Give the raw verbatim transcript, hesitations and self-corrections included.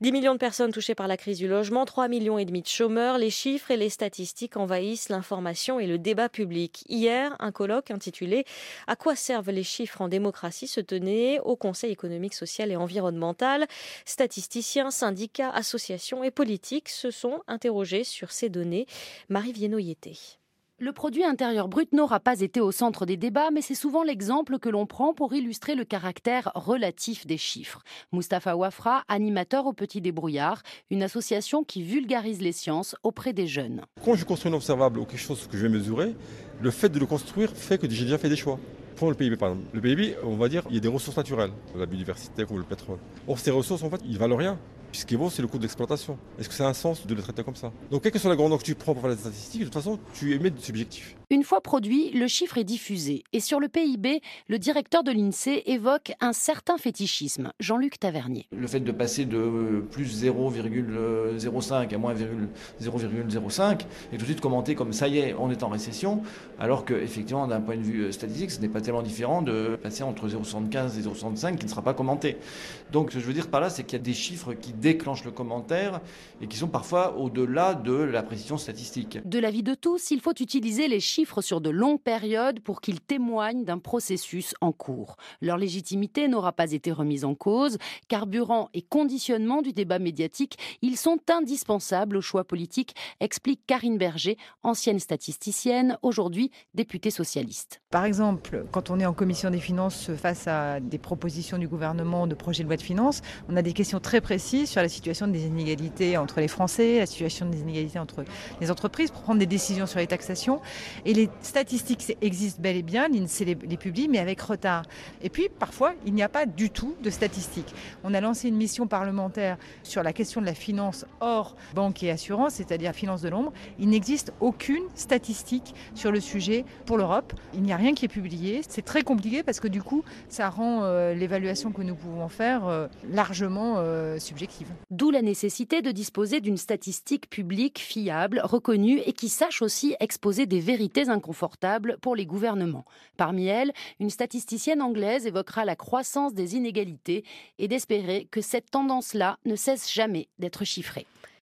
dix millions de personnes touchées par la crise du logement, trois millions et demi de chômeurs. Les chiffres et les statistiques envahissent l'information et le débat public. Hier, un colloque intitulé « À quoi servent les chiffres en démocratie ?» se tenait au Conseil économique, social et environnemental. Statisticiens, syndicats, associations et politiques se sont interrogés sur ces données. Marie Viennot-Yété. Le produit intérieur brut n'aura pas été au centre des débats, mais c'est souvent l'exemple que l'on prend pour illustrer le caractère relatif des chiffres. Mustapha Wafra, animateur au Petit Débrouillard, une association qui vulgarise les sciences auprès des jeunes. Quand je construis un observable ou quelque chose que je vais mesurer, le fait de le construire fait que j'ai déjà fait des choix. Prenons le P I B par exemple. Le P I B, on va dire, il y a des ressources naturelles, la biodiversité comme le pétrole. Or ces ressources, en fait, ils valent rien. Ce qui vaut, c'est le coût d'exploitation. Est-ce que ça a un sens de le traiter comme ça? Donc, quelle que soit la grandeur que tu prends pour faire les statistiques, de toute façon, tu émets des subjectifs. Une fois produit, le chiffre est diffusé. Et sur le P I B, le directeur de l'INSEE évoque un certain fétichisme. Jean-Luc Tavernier. Le fait de passer de plus zéro virgule zéro cinq à moins zéro virgule zéro cinq est tout de suite commenté comme ça y est, on est en récession, alors qu'effectivement, d'un point de vue statistique, ce n'est pas tellement différent de passer entre zéro virgule soixante-quinze et zéro virgule soixante-cinq qui ne sera pas commenté. Donc, ce que je veux dire par là, c'est qu'il y a des chiffres qui déclenchent le commentaire et qui sont parfois au-delà de la précision statistique. De l'avis de tous, il faut utiliser les chiffres sur de longues périodes pour qu'ils témoignent d'un processus en cours. Leur légitimité n'aura pas été remise en cause. Carburant et conditionnement du débat médiatique, ils sont indispensables au choix politique, explique Karine Berger, ancienne statisticienne, aujourd'hui députée socialiste. Par exemple, quand on est en commission des finances face à des propositions du gouvernement de projet de loi de finances, on a des questions très précises sur la situation des inégalités entre les Français, la situation des inégalités entre les entreprises pour prendre des décisions sur les taxations. Et les statistiques existent bel et bien, l'INSEE les, les publie, mais avec retard. Et puis, parfois, il n'y a pas du tout de statistiques. On a lancé une mission parlementaire sur la question de la finance hors banque et assurance, c'est-à-dire finance de l'ombre. Il n'existe aucune statistique sur le sujet pour l'Europe. Il n'y a rien qui est publié. C'est très compliqué parce que du coup, ça rend euh, l'évaluation que nous pouvons faire euh, largement euh, subjective. D'où la nécessité de disposer d'une statistique publique fiable, reconnue et qui sache aussi exposer des vérités inconfortables pour les gouvernements. Parmi elles, une statisticienne anglaise évoquera la croissance des inégalités et d'espérer que cette tendance-là ne cesse jamais d'être chiffrée.